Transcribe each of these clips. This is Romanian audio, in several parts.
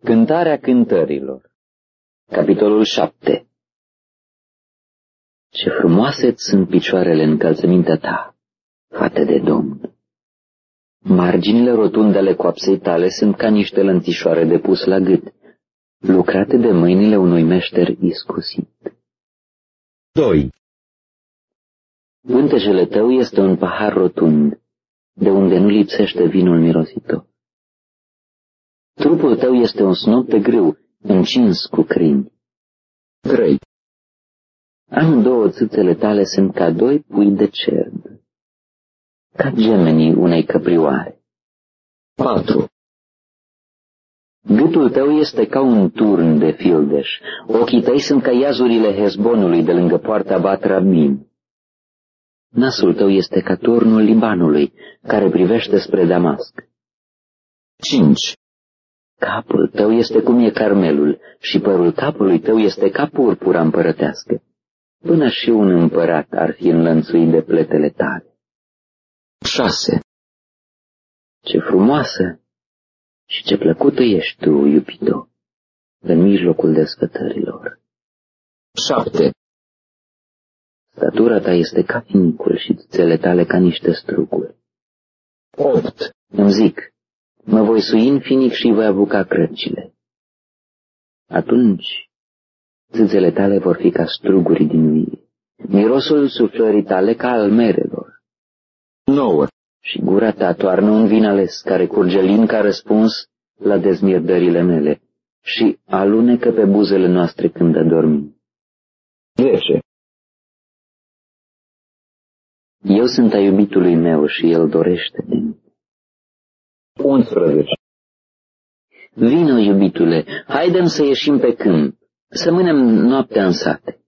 Cântarea cântărilor. Capitolul 7. Ce frumoase-ți sunt picioarele în încălțămintea ta, fată de Domn! Marginile rotunde ale coapsei tale sunt ca niște lănțișoare de pus la gât, lucrate de mâinile unui meșter iscusit. 2. Pântejele tău este un pahar rotund, de unde nu lipsește vinul mirositor. Trupul tău este un snop de grâu, încins cu crini. 3. Amândouă țâțele tale sunt ca doi pui de cerb, ca gemenii unei căprioare. 4. Gâtul tău este ca un turn de fildeș, ochii tăi sunt ca iazurile Hezbonului de lângă poarta Bat-Rabim. Nasul tău este ca turnul Libanului, care privește spre Damasc. 5. Capul tău este cum e Carmelul și părul capului tău este ca purpura împărătească. Până și un împărat ar fi înlănțuit de pletele tale. 6. Ce frumoasă și ce plăcută ești tu, iubito, în mijlocul desfătărilor. 7. Statura ta este ca finicul și țâțele tale ca niște struguri. 8. Îmi zic, mă voi sui în finic și voi apuca crăcile. Atunci, țâțele tale vor fi ca struguri din vie, mirosul suflării tale ca al merelor. 9. Și gura ta toarnă un vin ales care curge lin ca răspuns la dezmierdările mele și alunecă pe buzele noastre când adormim. 10. Eu sunt a iubitului meu și el dorește de mine. 11. Vino, iubitule, haidem să ieșim pe câmp, să mânem noaptea în sate.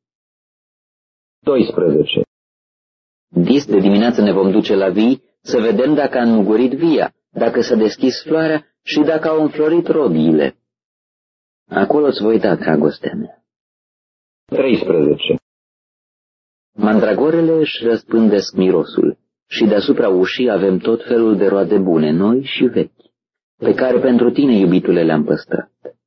12. Dis de dimineață ne vom duce la vii să vedem dacă a înmugurit via, dacă s-a deschis floarea și dacă au înflorit robiile. Acolo îți voi da dragostea mea. 13. Mandragorele își răspândesc mirosul și deasupra ușii avem tot felul de roade bune, noi și vechi, pe care pentru tine, iubitule, le-am păstrat.